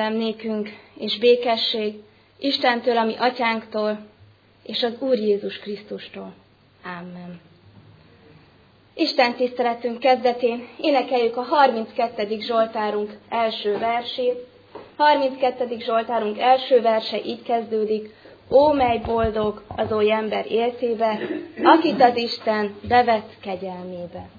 kegyelem nékünk és békesség Istentől, a mi atyánktól, és az Úr Jézus Krisztustól. Amen. Isten tiszteletünk kezdetén énekeljük a 32. Zsoltárunk első versét. 32. Zsoltárunk első verse így kezdődik: Ó, mely boldog az oly ember éltébe, akit az Isten bevett kegyelmébe.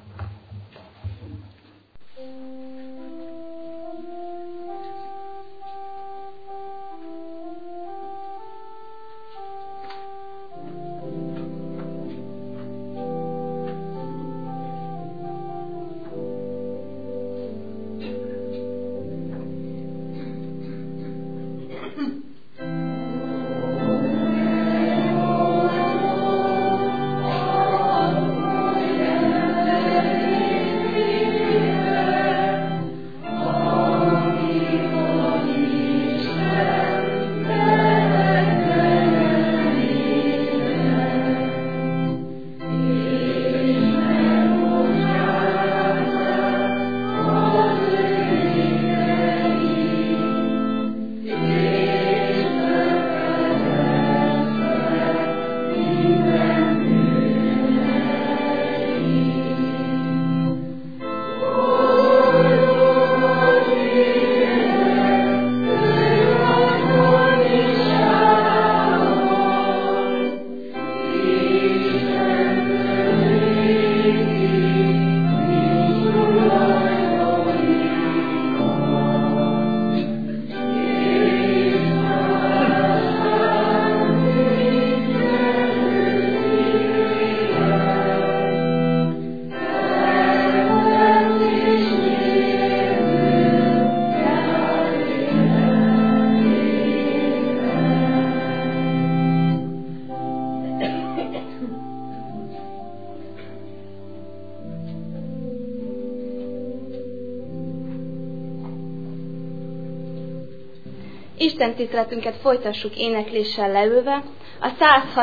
Isten tiszteletünket folytassuk énekléssel leülve. A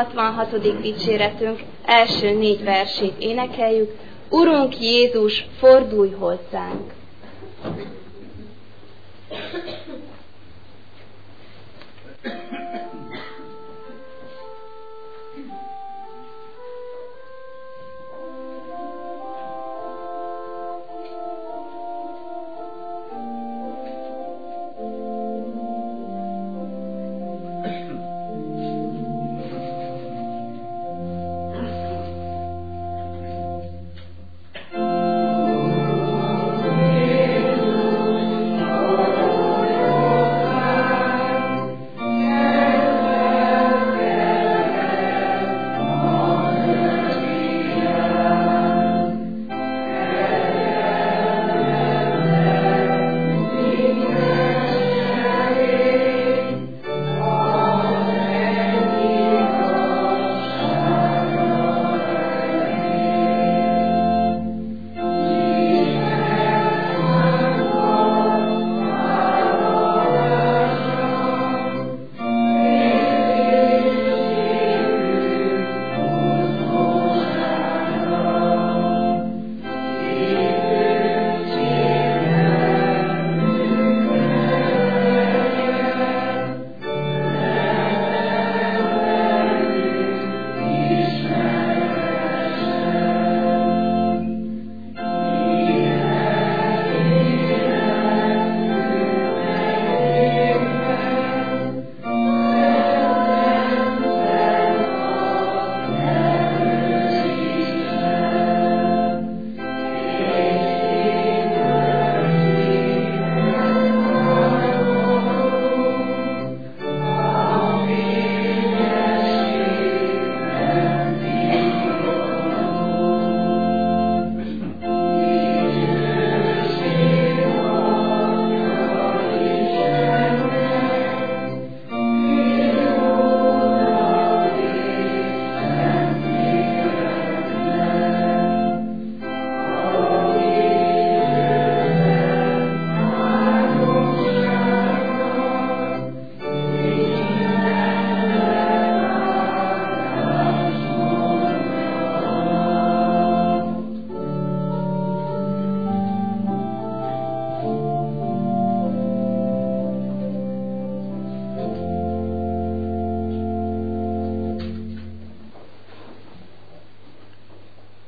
166. dicséretünk első 4 versét énekeljük. Urunk Jézus, fordulj hozzánk! Oh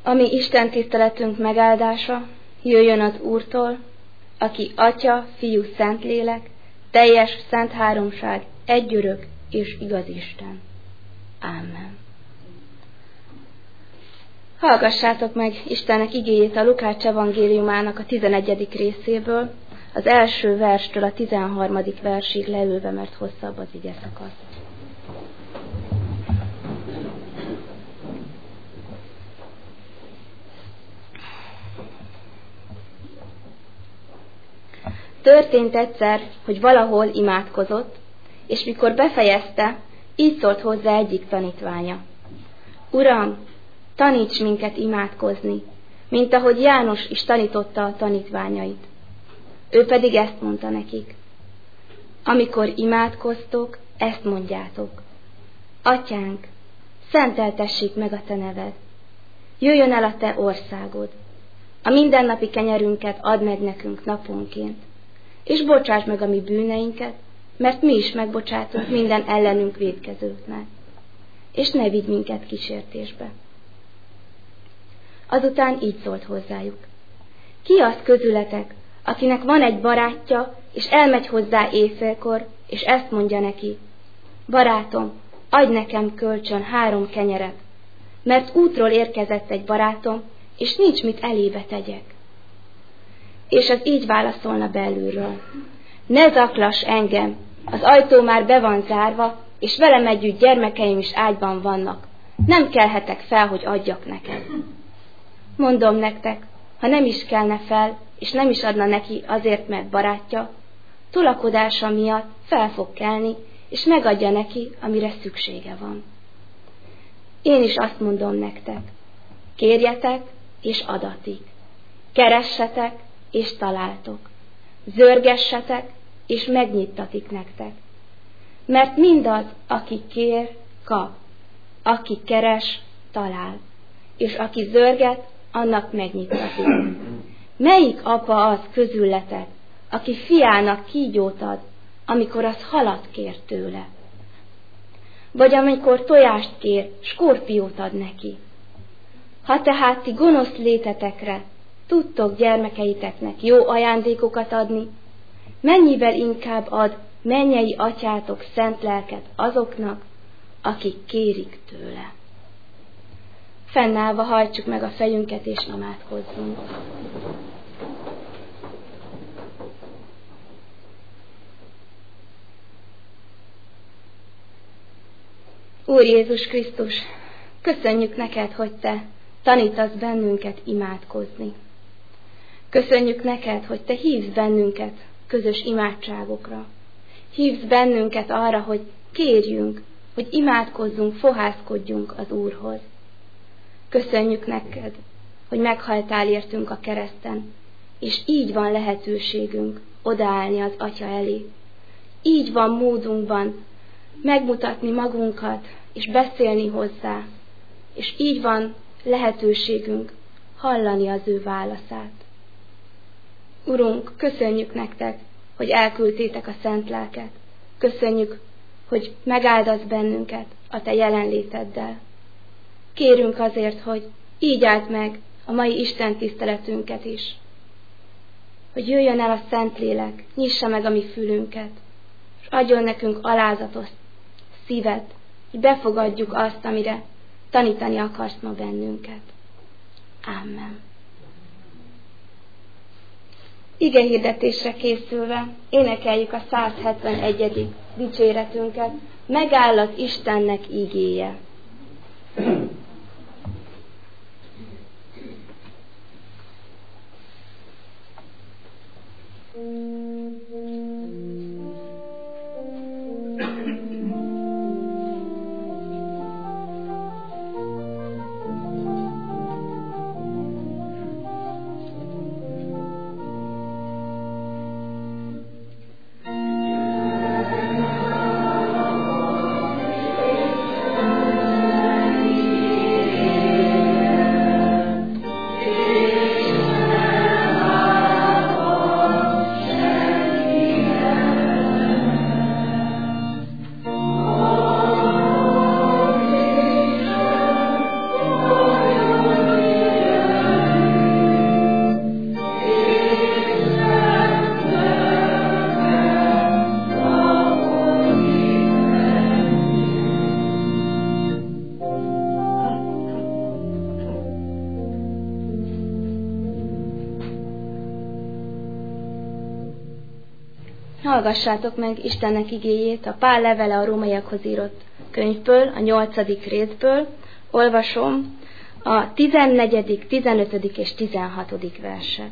mi Isten tiszteletünk megáldása jöjjön az Úrtól, aki Atya, Fiú, Szentlélek, teljes szent háromság, egyörök és igaz Isten. Ámen. Hallgassátok meg Istennek igéjét a Lukács evangéliumának a 11. részéből, az első verstől a 13. versig leülve, mert hosszabb az ige szakasz. Történt egyszer, hogy valahol imádkozott, és mikor befejezte, így szólt hozzá egyik tanítványa. Uram, taníts minket imádkozni, mint ahogy János is tanította a tanítványait. Ő pedig ezt mondta nekik. Amikor imádkoztok, ezt mondjátok. Atyánk, szenteltessék meg a te neved. Jöjjön el a te országod. A mindennapi kenyerünket add meg nekünk naponként, és bocsáss meg a mi bűneinket, mert mi is megbocsátunk minden ellenünk vétkezőknek. És ne vigy minket kísértésbe. Azután így szólt hozzájuk. Ki az közületek, akinek van egy barátja, és elmegy hozzá éjfélkor, és ezt mondja neki. Barátom, adj nekem kölcsön 3 kenyeret, mert útról érkezett egy barátom, és nincs mit elébe tegyek. És az így válaszolna belülről. Ne zaklass engem, az ajtó már be van zárva, és velem együtt gyermekeim is ágyban vannak. Nem kelhetek fel, hogy adjak neked. Mondom nektek, ha nem is kelne fel, és nem is adna neki azért, mert barátja, tolakodása miatt fel fog kelni, és megadja neki, amire szüksége van. Én is azt mondom nektek, kérjetek, és adatik. Keressetek, és találtok. Zörgessetek, és megnyittatik nektek. Mert mindaz, aki kér, kap. Aki keres, talál. És aki zörget, annak megnyittatik. Melyik apa az közületek, aki fiának kígyót ad, amikor az halat kér tőle? Vagy amikor tojást kér, skorpiót ad neki? Ha tehát ti gonosz létetekre tudtok gyermekeiteknek jó ajándékokat adni, mennyivel inkább ad mennyei atyátok szent lelket azoknak, akik kérik tőle. Fennállva hajtsuk meg a fejünket és imádkozzunk. Úr Jézus Krisztus, köszönjük neked, hogy te tanítasz bennünket imádkozni. Köszönjük neked, hogy te hívsz bennünket közös imádságokra. Hívsz bennünket arra, hogy kérjünk, hogy imádkozzunk, fohászkodjunk az Úrhoz. Köszönjük neked, hogy meghaltál értünk a kereszten, és így van lehetőségünk odaállni az Atya elé. Így van módunkban megmutatni magunkat, és beszélni hozzá, és így van lehetőségünk hallani az ő válaszát. Urunk, köszönjük nektek, hogy elküldtétek a szent lelket. Köszönjük, hogy megáldasz bennünket a te jelenléteddel. Kérünk azért, hogy így áld meg a mai Isten tiszteletünket is. Hogy jöjjön el a Szentlélek, nyissa meg a mi fülünket, és adjon nekünk alázatos szívet, hogy befogadjuk azt, amire tanítani akarsz ma bennünket. Amen. Ige hirdetésre készülve énekeljük a 171. dicséretünket, megáll az Istennek ígéje. hallgassátok meg Istennek igéjét a Pál levele a rómaiakhoz írott könyvből, a 8. részből. Olvasom a 14., 15. és 16. verset.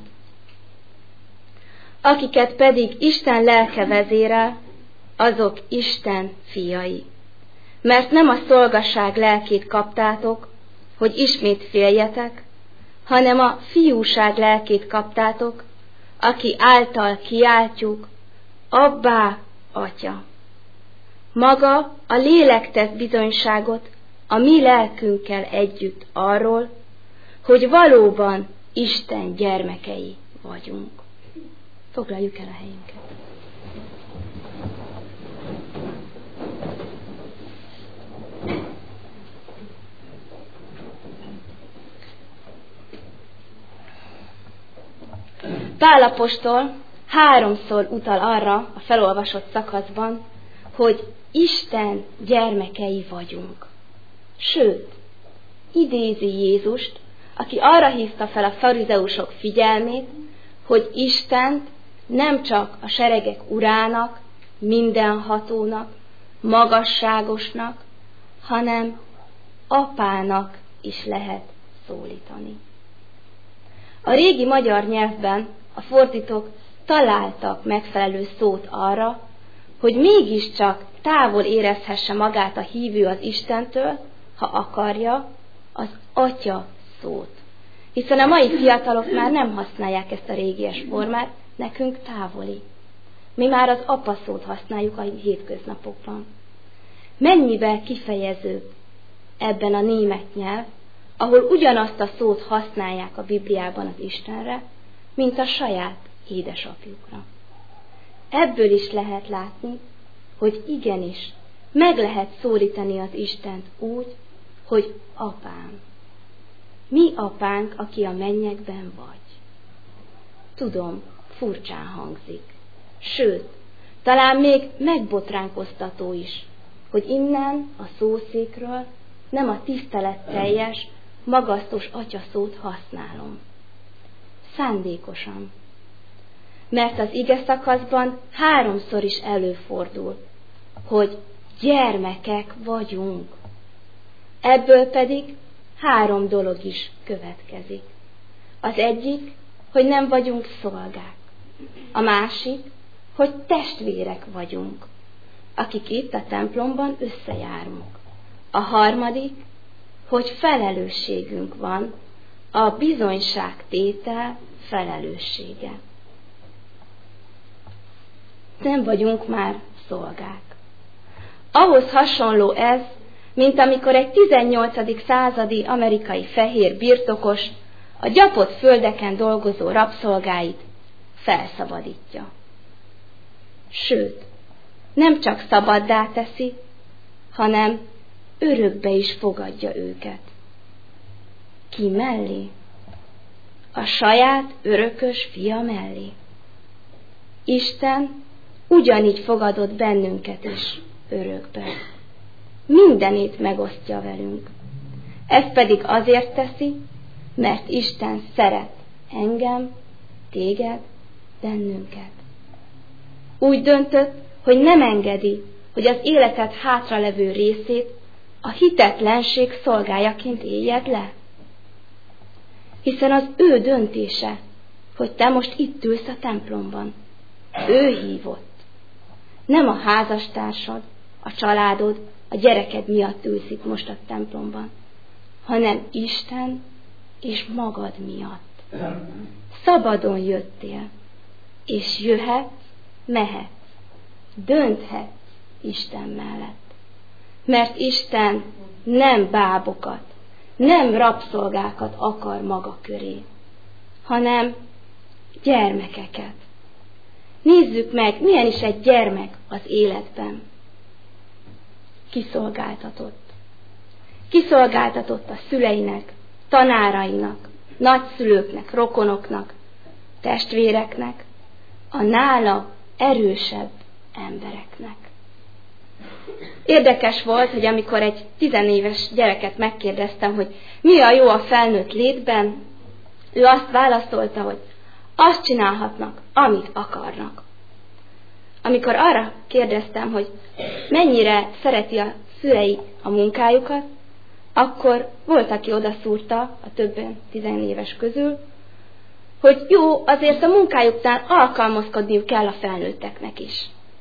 Akiket pedig Isten lelke vezérel, azok Isten fiai. Mert nem a szolgasság lelkét kaptátok, hogy ismét féljetek, hanem a fiúság lelkét kaptátok, aki által kiáltjuk, Abbá, Atya. Maga a lélek tesz bizonyságot a mi lelkünkkel együtt arról, hogy valóban Isten gyermekei vagyunk. Foglaljuk el a helyünket. Pál apostol 3-szor utal arra a felolvasott szakaszban, hogy Isten gyermekei vagyunk. Sőt, idézi Jézust, aki arra hívta fel a farizeusok figyelmét, hogy Istent nem csak a seregek urának, mindenhatónak, magasságosnak, hanem apának is lehet szólítani. A régi magyar nyelvben a fordítók találtak megfelelő szót arra, hogy mégiscsak távol érezhesse magát a hívő az Istentől, ha akarja, az atya szót. Hiszen a mai fiatalok már nem használják ezt a régies formát, nekünk távoli. Mi már az apa szót használjuk a hétköznapokban. Mennyivel kifejezőbb ebben a német nyelv, ahol ugyanazt a szót használják a Bibliában az Istenre, mint a saját édesapjukra. Ebből is lehet látni, hogy igenis meg lehet szólítani az Istent úgy, hogy apám. Mi apánk, aki a mennyekben vagy. Tudom, furcsán hangzik. Sőt, talán még megbotránkoztató is, hogy innen a szószékről nem a tiszteletteljes, magasztos atyaszót használom. Szándékosan. Mert az ige szakaszban 3-szor is előfordul, hogy gyermekek vagyunk. Ebből pedig 3 dolog is következik. Az egyik, hogy nem vagyunk szolgák. A másik, hogy testvérek vagyunk, akik itt a templomban összejárunk. A harmadik, hogy felelősségünk van, a bizonyságtétel felelőssége. Nem vagyunk már szolgák. Ahhoz hasonló ez, mint amikor egy 18. századi amerikai fehér birtokos a gyapott földeken dolgozó rabszolgáit felszabadítja. Sőt, nem csak szabaddá teszi, hanem örökbe is fogadja őket. Ki mellé? A saját örökös fia mellé. Isten ugyanígy fogadott bennünket is örökbe. Mindenét megosztja velünk. Ezt pedig azért teszi, mert Isten szeret engem, téged, bennünket. Úgy döntött, hogy nem engedi, hogy az életed hátralevő részét a hitetlenség szolgájaként éljed le. Hiszen az ő döntése, hogy te most itt ülsz a templomban. Ő hívott. Nem a házastársad, a családod, a gyereked miatt ülsz itt most a templomban, hanem Isten és magad miatt. Szabadon jöttél, és jöhetsz, mehetsz, dönthetsz Isten mellett. Mert Isten nem bábokat, nem rabszolgákat akar maga köré, hanem gyermekeket. Nézzük meg, milyen is egy gyermek az életben. Kiszolgáltatott. Kiszolgáltatott a szüleinek, tanárainak, nagyszülőknek, rokonoknak, testvéreknek, a nála erősebb embereknek. Érdekes volt, hogy amikor egy 10 éves gyereket megkérdeztem, hogy mi a jó a felnőtt létben, ő azt válaszolta, hogy azt csinálhatnak, amit akarnak. amikor arra kérdeztem, hogy mennyire szereti a szülei a munkájukat, akkor volt, aki odaszúrta a többen 14 éves közül, hogy jó, azért a munkájuknál alkalmazkodniuk kell a felnőtteknek is.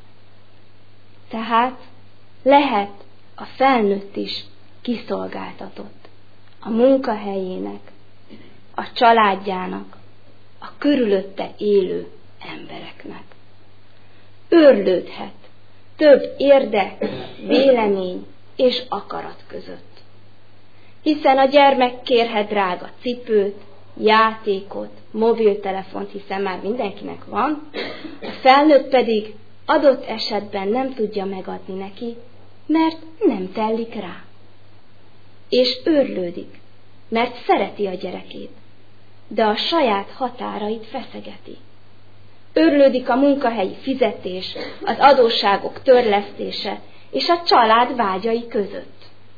Tehát lehet a felnőtt is kiszolgáltatott a munkahelyének, a családjának, a körülötte élő embereknek. Őrlődhet több érdek, vélemény és akarat között. Hiszen a gyermek kérhet drága cipőt, játékot, mobiltelefont, hiszen már mindenkinek van, a felnőtt pedig adott esetben nem tudja megadni neki, mert nem tellik rá. És őrlődik, mert szereti a gyerekét, de a saját határait feszegeti. Őrlődik a munkahelyi fizetés, az adósságok törlesztése és a család vágyai között.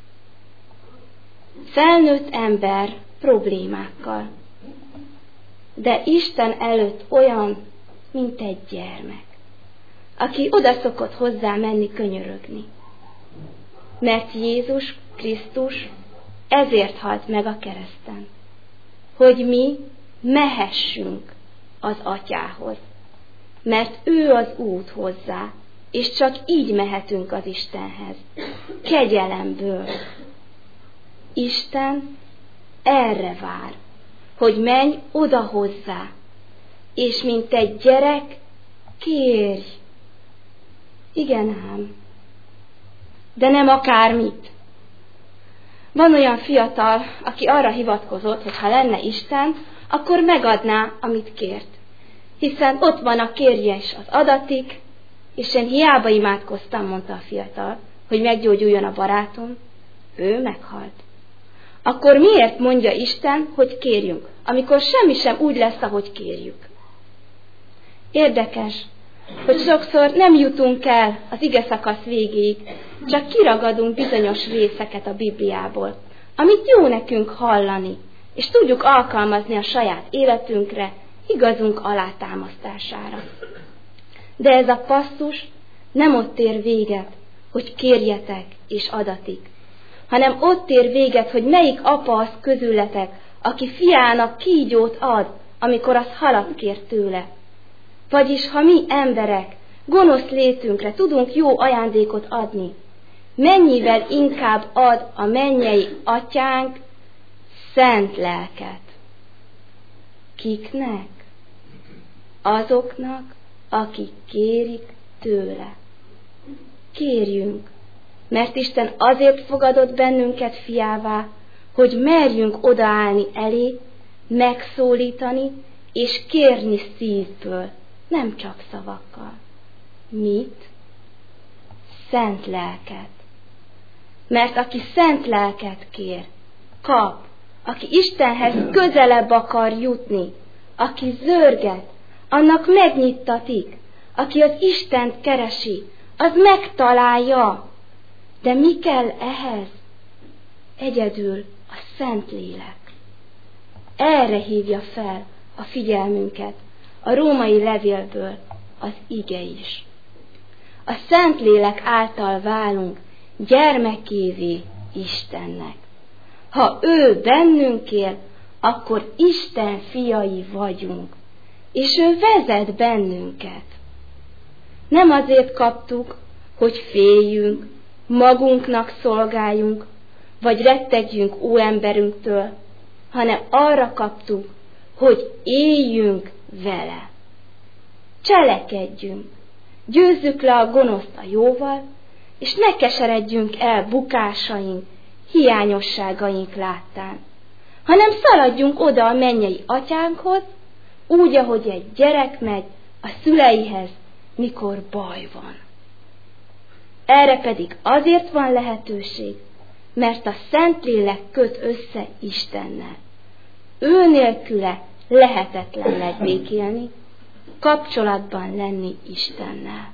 Felnőtt ember problémákkal, de Isten előtt olyan, mint egy gyermek, aki oda szokott hozzá menni könyörögni. Mert Jézus Krisztus ezért halt meg a kereszten, hogy mi mehessünk az Atyához, mert ő az út hozzá, és csak így mehetünk az Istenhez, kegyelemből. Isten erre vár, hogy menj oda hozzá, és mint egy gyerek, kérj. Igen ám, de nem akármit. Van olyan fiatal, aki arra hivatkozott, hogy ha lenne Isten, akkor megadná, amit kért. Hiszen ott van a kérje is az adatik, és én hiába imádkoztam, mondta a fiatal, hogy meggyógyuljon a barátom, ő meghalt. Akkor miért mondja Isten, hogy kérjünk, amikor semmi sem úgy lesz, ahogy kérjük? Érdekes, hogy sokszor nem jutunk el az ige szakasz végéig, csak kiragadunk bizonyos részeket a Bibliából, amit jó nekünk hallani, és tudjuk alkalmazni a saját életünkre, igazunk alátámasztására. De ez a passzus nem ott ér véget, hogy kérjetek és adatik, hanem ott ér véget, hogy melyik apa az közületek, aki fiának kígyót ad, amikor az halat kér tőle. Vagyis, ha mi emberek gonosz létünkre tudunk jó ajándékot adni, mennyivel inkább ad a mennyei atyánk szent lelket. Kiknek? Azoknak, akik kérik tőle. Kérjünk, mert Isten azért fogadott bennünket fiává, hogy merjünk odaállni elé, megszólítani és kérni szívből, nem csak szavakkal. Mit? Szent lelket. Mert aki szent lelket kér, kap. Aki Istenhez közelebb akar jutni, aki zörget, annak megnyittatik. Aki az Istent keresi, az megtalálja. De mi kell ehhez? Egyedül a Szentlélek. Erre hívja fel a figyelmünket a római levélből az ige is. A Szentlélek által válunk gyermekévé Istennek. Ha ő bennünk él, akkor Isten fiai vagyunk, és ő vezet bennünket. Nem azért kaptuk, hogy féljünk, magunknak szolgáljunk, vagy rettegjünk óemberünktől, hanem arra kaptuk, hogy éljünk vele. Cselekedjünk, győzzük le a gonoszt a jóval, és ne keseredjünk el bukásaink, hiányosságaink láttán, hanem szaladjunk oda a mennyei atyánkhoz, úgy, ahogy egy gyerek megy a szüleihez, mikor baj van. Erre pedig azért van lehetőség, mert a Szentlélek köt össze Istennel. Ő nélküle lehetetlen megbékélni, kapcsolatban lenni Istennel.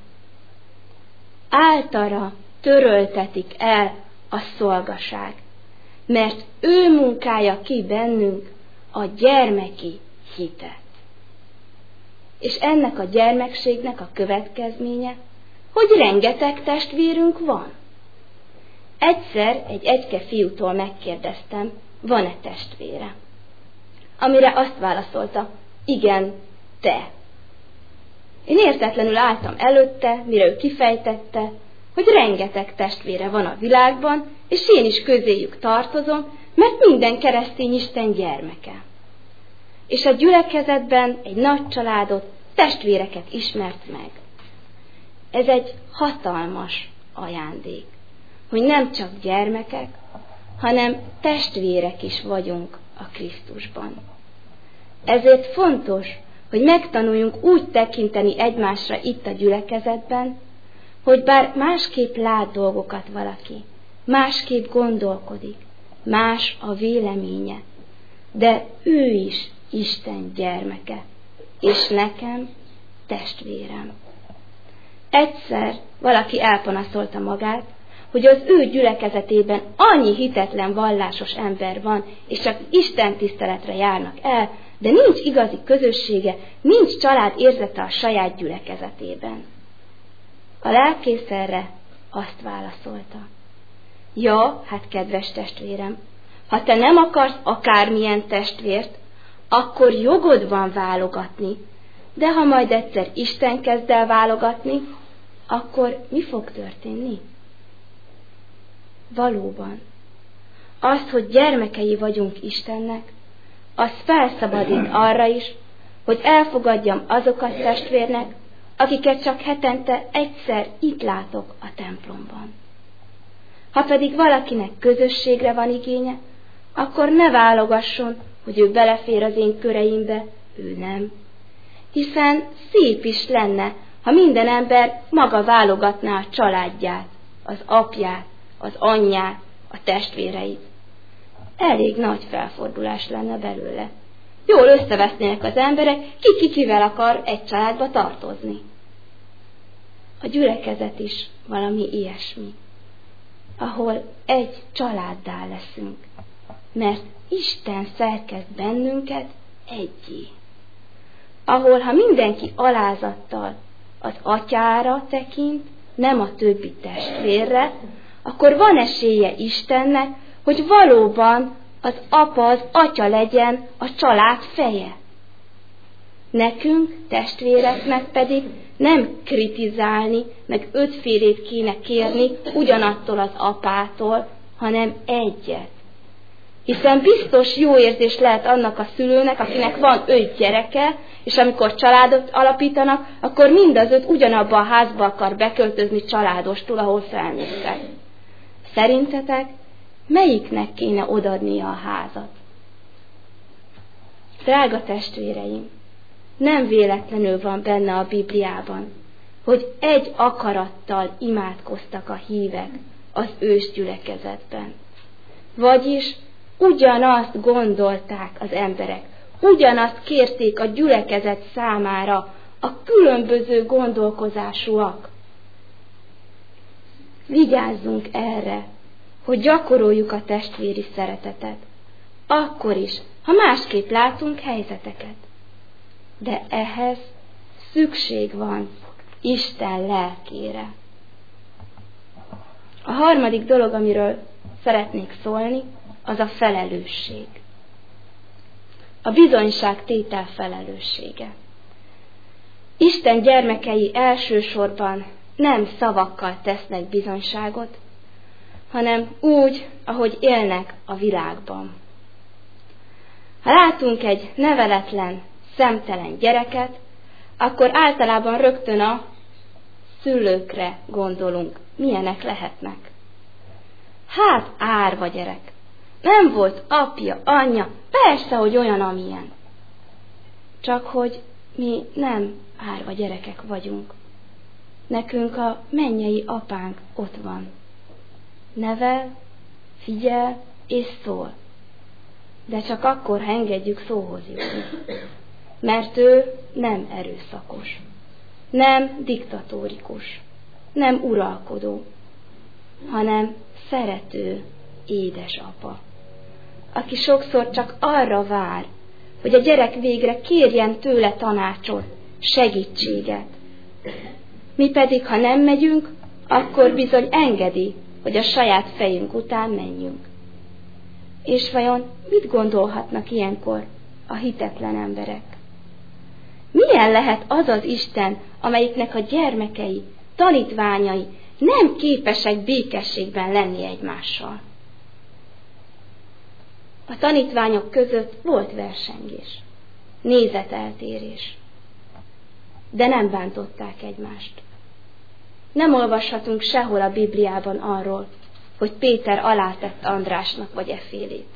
Általa töröltetik el a szolgaság, mert ő munkálja ki bennünk a gyermeki hitet. És ennek a gyermekségnek a következménye, hogy rengeteg testvérünk van. Egyszer egy egyke fiútól megkérdeztem, van-e testvére? Amire azt válaszolta, igen, te. Én értetlenül álltam előtte, mire ő kifejtette, hogy rengeteg testvére van a világban, és én is közéjük tartozom, mert minden keresztény Isten gyermeke. És a gyülekezetben egy nagy családot, testvéreket ismert meg. Ez egy hatalmas ajándék, hogy nem csak gyermekek, hanem testvérek is vagyunk a Krisztusban. Ezért fontos, hogy megtanuljunk úgy tekinteni egymásra itt a gyülekezetben, hogy bár másképp lát dolgokat valaki, másképp gondolkodik, más a véleménye, de ő is Isten gyermeke, és nekem testvérem. Egyszer valaki elpanaszolta magát, hogy az ő gyülekezetében annyi hitetlen vallásos ember van, és csak Isten tiszteletre járnak el, de nincs igazi közössége, nincs család érzete a saját gyülekezetében. A lelkész erre azt válaszolta. Ja, hát kedves testvérem, ha te nem akarsz akármilyen testvért, akkor jogod van válogatni, de ha majd egyszer Isten kezd el válogatni, akkor mi fog történni? Valóban, az, hogy gyermekei vagyunk Istennek, az felszabadít arra is, hogy elfogadjam azokat testvérnek, akiket csak hetente egyszer itt látok a templomban. Ha pedig valakinek közösségre van igénye, akkor ne válogasson, hogy ő belefér az én köreimbe, ő nem. Hiszen szép is lenne, ha minden ember maga válogatná a családját, az apját, az anyját, a testvéreit. Elég nagy felfordulás lenne belőle. Jól összevesznének az emberek, ki kivel akar egy családba tartozni. A gyülekezet is valami ilyesmi, ahol egy családdá leszünk, mert Isten szerkeszt bennünket egyé. Ahol, ha mindenki alázattal az atyára tekint, nem a többi testvérre, akkor van esélye Istennek, hogy valóban az apa, az atya legyen a család feje. Nekünk, testvéreknek pedig nem kritizálni, meg ötfélét kéne kérni ugyanattól az apától, hanem egyet. Hiszen biztos jó érzés lehet annak a szülőnek, akinek van 5 gyereke, és amikor családot alapítanak, akkor mind az 5 ugyanabba a házba akar beköltözni családostul, ahol felnőttek. Szerintetek melyiknek kéne odaadnia a házat? Drága testvéreim, nem véletlenül van benne a Bibliában, hogy egy akarattal imádkoztak a hívek az ősgyülekezetben. Vagyis ugyanazt gondolták az emberek, ugyanazt kérték a gyülekezet számára a különböző gondolkozásúak. Vigyázzunk erre, hogy gyakoroljuk a testvéri szeretetet, akkor is, ha másképp látunk helyzeteket. De ehhez szükség van Isten lelkére. A harmadik dolog, amiről szeretnék szólni, az a felelősség. A bizonyságtétel felelőssége. Isten gyermekei elsősorban nem szavakkal tesznek bizonyságot, hanem úgy, ahogy élnek a világban. Ha látunk egy neveletlen, szemtelen gyereket, akkor általában rögtön a szülőkre gondolunk, milyenek lehetnek. Hát árva gyerek, nem volt apja, anyja, persze, hogy olyan, amilyen. Csak hogy mi nem árva gyerekek vagyunk. Nekünk a mennyei apánk ott van. Nevel, figyel és szól. De csak akkor, ha engedjük szóhoz jutni. Mert ő nem erőszakos, nem diktatórikus, nem uralkodó, hanem szerető édesapa, aki sokszor csak arra vár, hogy a gyerek végre kérjen tőle tanácsot, segítséget. Mi pedig, ha nem megyünk, akkor bizony engedi, hogy a saját fejünk után menjünk. És vajon mit gondolhatnak ilyenkor a hitetlen emberek? Milyen lehet az az Isten, amelyiknek a gyermekei, tanítványai nem képesek békességben lenni egymással? A tanítványok között volt versengés, nézeteltérés, de nem bántották egymást. Nem olvashatunk sehol a Bibliában arról, hogy Péter alátett Andrásnak vagy Efélét.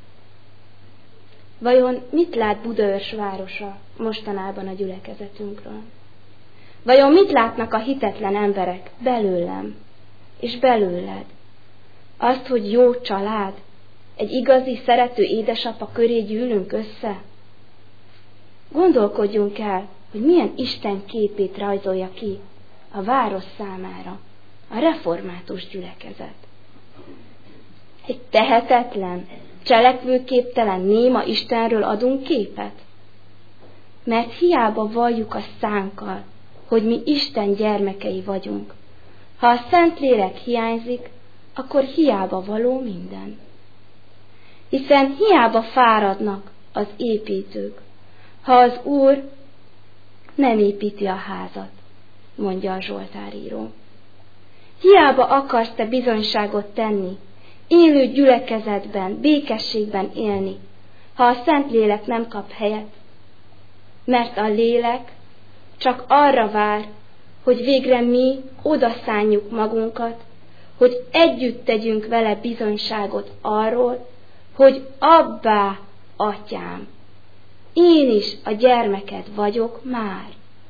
Vajon mit lát Budaörs városa mostanában a gyülekezetünkről? Vajon mit látnak a hitetlen emberek belőlem és belőled? Azt, hogy jó család, egy igazi, szerető édesapa köré gyűlünk össze? Gondolkodjunk el, hogy milyen Isten képét rajzolja ki a város számára a református gyülekezet. Egy tehetetlen, cselekvőképtelen, néma Istenről adunk képet? Mert hiába valljuk a szánkkal, hogy mi Isten gyermekei vagyunk. Ha a Szentlélek hiányzik, akkor hiába való minden. Hiszen hiába fáradnak az építők, ha az Úr nem építi a házat, mondja a Zsoltáríró. Hiába akarsz te bizonyságot tenni, élő gyülekezetben, békességben élni, ha a Szentlélek nem kap helyet, mert a lélek csak arra vár, hogy végre mi odaszánjuk magunkat, hogy együtt tegyünk vele bizonyságot arról, hogy Abbá, Atyám, én is a gyermeked vagyok már.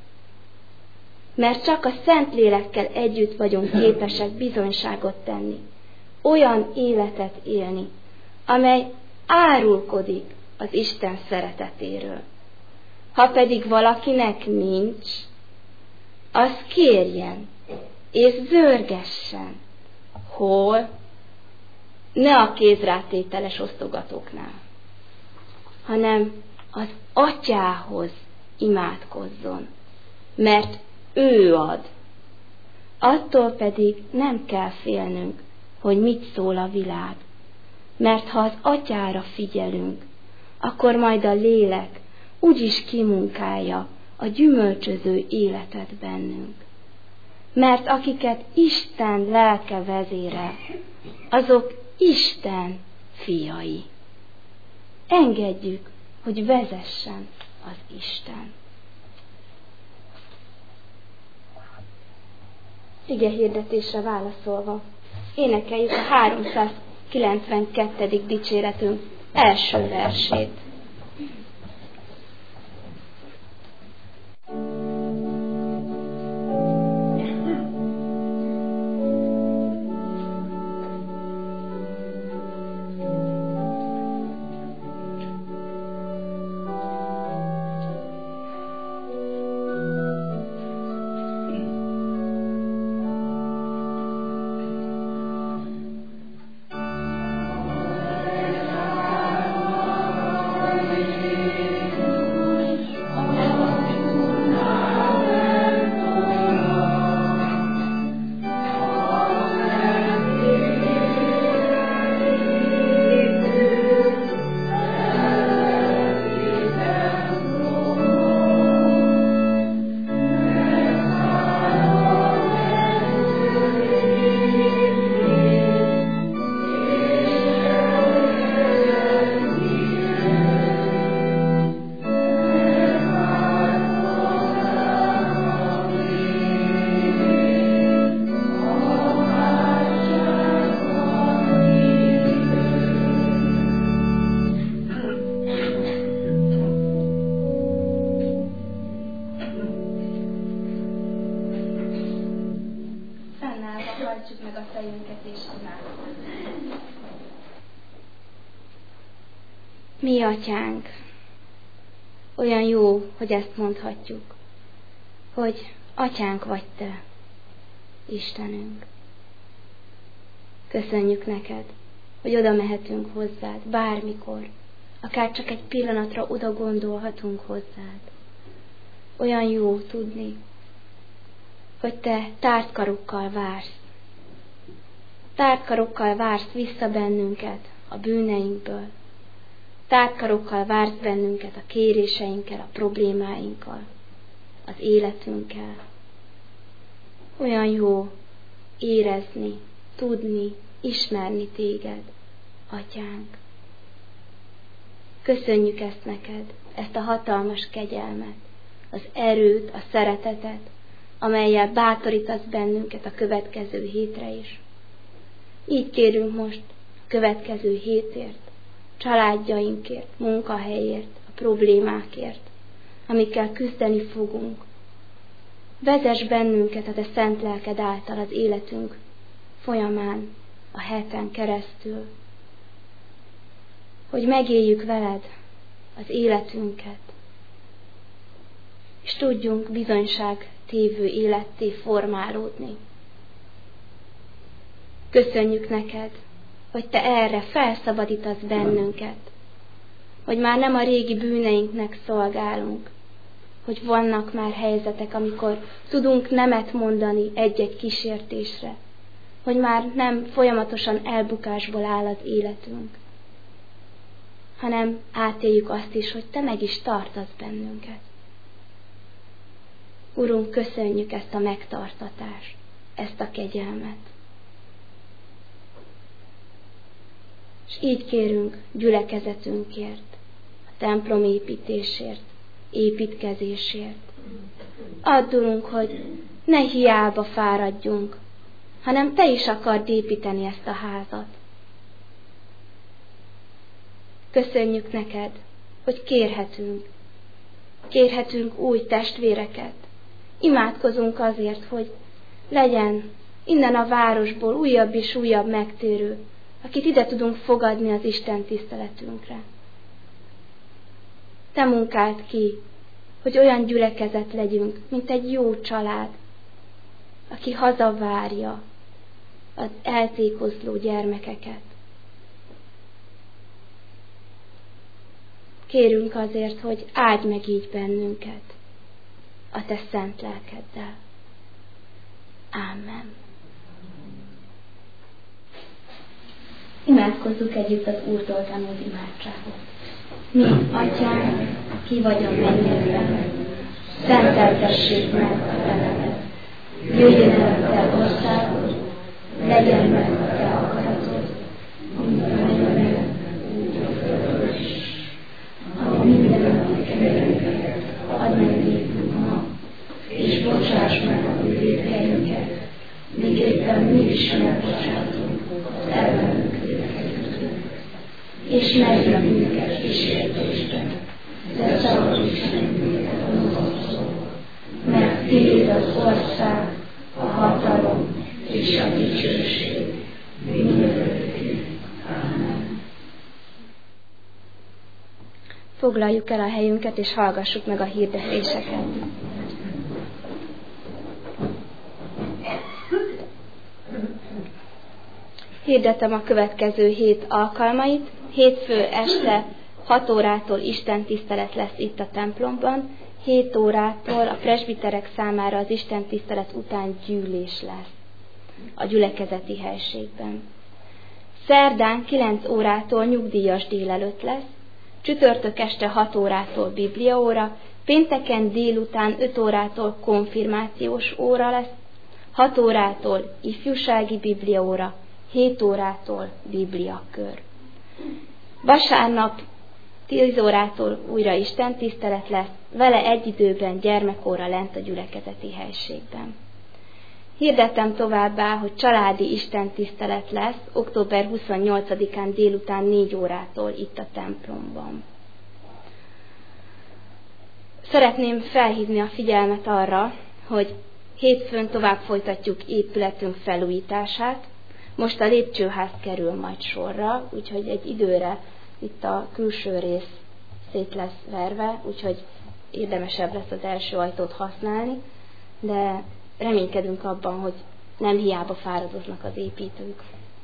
Mert csak a Szentlélekkel együtt vagyunk képesek bizonyságot tenni, olyan életet élni, amely árulkodik az Isten szeretetéről. Ha pedig valakinek nincs, az kérjen és zörgessen. Hol? Ne a kézrátételes osztogatóknál, hanem az Atyához imádkozzon, mert ő ad. Attól pedig nem kell félnünk, hogy mit szól a világ, mert ha az Atyára figyelünk, akkor majd a lélek úgyis kimunkálja a gyümölcsöző életet bennünk. Mert akiket Isten lelke vezérel, azok Isten fiai. Engedjük, hogy vezessen az Isten. Ige hirdetésre válaszolva, énekeljük a 392. dicséretünk első versét. Mi Atyánk, olyan jó, hogy ezt mondhatjuk, hogy Atyánk vagy Te, Istenünk. Köszönjük neked, hogy oda mehetünk hozzád, bármikor, akár csak egy pillanatra oda gondolhatunk hozzád. Olyan jó tudni, hogy Te tárt karokkal vársz. Tárt karokkal vársz vissza bennünket a bűneinkből. Tárt karokkal vársz bennünket a kéréseinkkel, a problémáinkkal, az életünkkel. Olyan jó érezni, tudni, ismerni Téged, Atyánk. Köszönjük ezt neked, ezt a hatalmas kegyelmet, az erőt, a szeretetet, amellyel bátorítasz bennünket a következő hétre is. Így kérünk most a következő hétért, családjainkért, munkahelyért, a problémákért, amikkel küzdeni fogunk. Vezess bennünket a Te szent lelked által az életünk folyamán, a heten keresztül, hogy megéljük veled az életünket, és tudjunk bizonyságtévő életté formálódni. Köszönjük neked, hogy Te erre felszabadítasz bennünket, hogy már nem a régi bűneinknek szolgálunk, hogy vannak már helyzetek, amikor tudunk nemet mondani egy-egy kísértésre, hogy már nem folyamatosan elbukásból áll az életünk, hanem átéljük azt is, hogy Te meg is tartasz bennünket. Urunk, köszönjük ezt a megtartatást, ezt a kegyelmet. És így kérünk gyülekezetünkért, a templom építésért, építkezésért. Add, Urunk, hogy ne hiába fáradjunk, hanem Te is akard építeni ezt a házat. Köszönjük neked, hogy kérhetünk új testvéreket. Imádkozunk azért, hogy legyen innen a városból újabb és újabb megtérő, akit ide tudunk fogadni az Isten tiszteletünkre. Te munkáld ki, hogy olyan gyülekezet legyünk, mint egy jó család, aki hazavárja az eltékozló gyermekeket. Kérünk azért, hogy áldj meg így bennünket a Te szent lelkeddel. Ámen. Imádkozzuk együtt az Úrtól tanult imádságot. Mi, Atyánk, ki vagy a mennyekben, szenteltessék meg a Te neved. Jöjjön el a Te országod, legyen meg a Te akaratod, mint a mennyben, úgy a földön is. A mindennapi kenyerünket add meg nékünk ma, és bocsáss meg a mi vétkeinket, miképpen mi is megbocsátunk az ellenünk vétkezőknek. És ne vigy minket kísértésbe, de szabadíts meg minket a gonosztól, mert Tiéd az ország, a hatalom és a dicsőség mindörökké. Ámen. Foglaljuk el a helyünket, és hallgassuk meg a hirdetéseket. Hirdetem a következő hét alkalmait. Hétfő este 6 órától istentisztelet lesz itt a templomban, 7 órától a presbiterek számára az istentisztelet után gyűlés lesz a gyülekezeti helységben. Szerdán 9 órától nyugdíjas délelőtt lesz, csütörtök este 6 órától bibliaóra, pénteken délután 5 órától konfirmációs óra lesz, 6 órától ifjúsági bibliaóra, 7 órától bibliakör. Vasárnap 10 órától újra istentisztelet lesz, vele egy időben gyermekóra lent a gyülekezeti helységben. Hirdettem továbbá, hogy családi istentisztelet lesz október 28-án délután 4 órától itt a templomban. Szeretném felhívni a figyelmet arra, hogy hétfőn tovább folytatjuk épületünk felújítását. Most a lépcsőház kerül majd sorra, úgyhogy egy időre itt a külső rész szét lesz verve, úgyhogy érdemesebb lesz az első ajtót használni, de reménykedünk abban, hogy nem hiába fáradoznak az építők.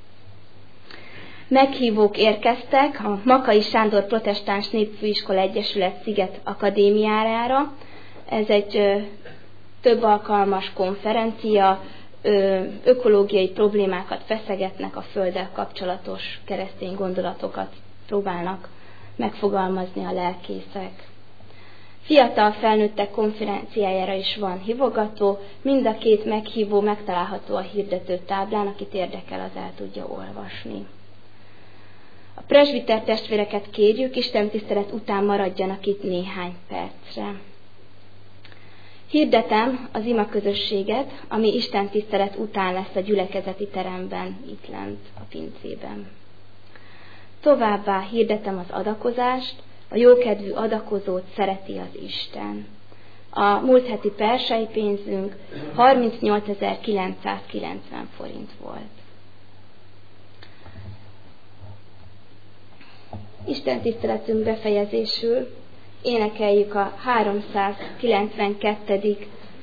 Meghívók érkeztek a Makai Sándor Protestáns Népfőiskola Egyesület Sziget Akadémiájára. ez egy több alkalmas konferencia, ökológiai problémákat feszegetnek, a Földdel kapcsolatos keresztény gondolatokat próbálnak megfogalmazni a lelkészek. Fiatal felnőttek konferenciájára is van hívogató, mind a két meghívó megtalálható a hirdető táblán, akit érdekel, az el tudja olvasni. A presbiter testvéreket kérjük, istentisztelet után maradjanak itt néhány percre. Hirdetem az imaközösséget, ami istentisztelet után lesz a gyülekezeti teremben, itt lent a pincében. Továbbá hirdetem az adakozást, a jókedvű adakozót szereti az Isten. A múlt heti persei pénzünk 38.990 forint volt. Isten tiszteletünk befejezésül énekeljük a 392.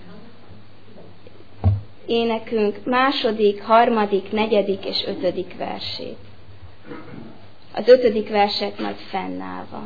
énekünk második, harmadik, negyedik és 5. versét. Az 5. verset majd fennállva.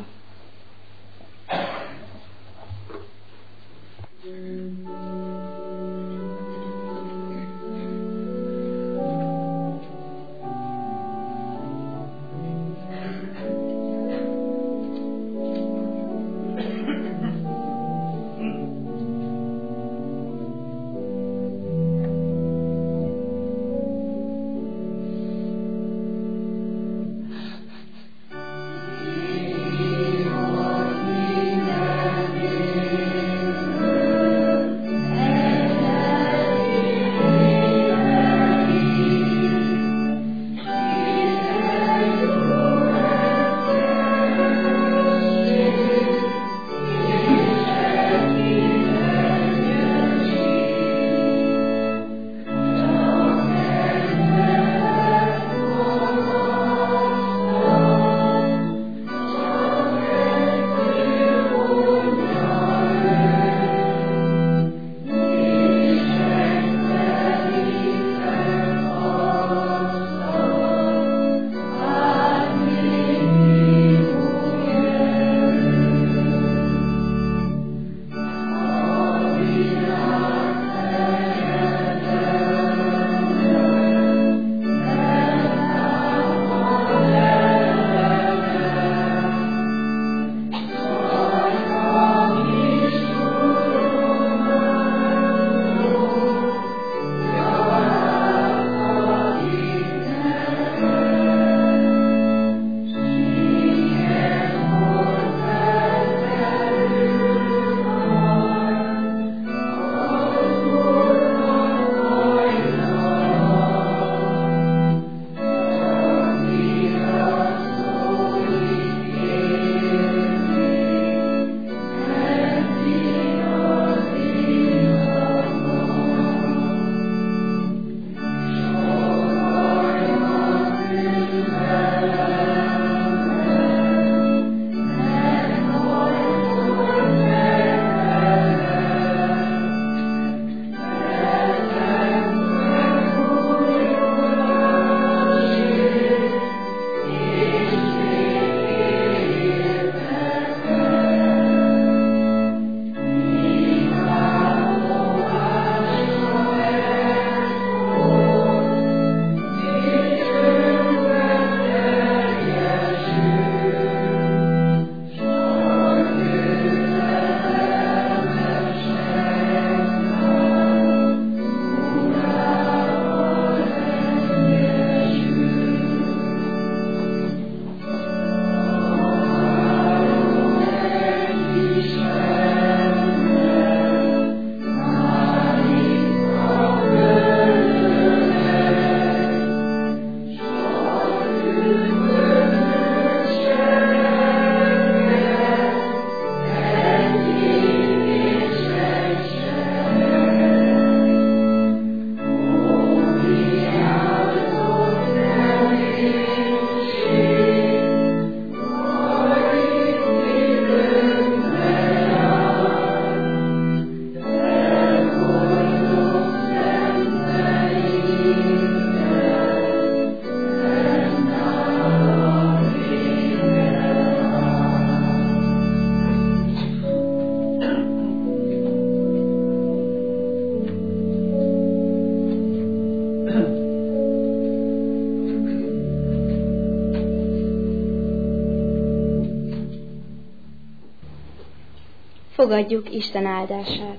Fogadjuk Isten áldását.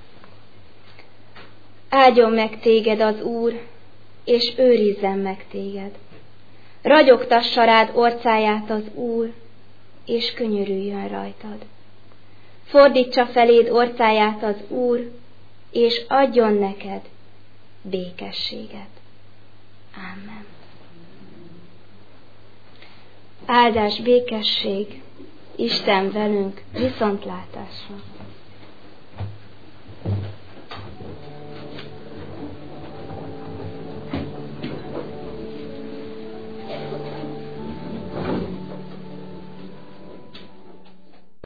Áldjon meg téged az Úr, és őrizzen meg téged. Ragyogtassa rád orcáját az Úr, és könyörüljön rajtad. Fordítsa feléd orcáját az Úr, és adjon neked békességet. Ámen. Áldás, békesség, Isten velünk, viszontlátásra!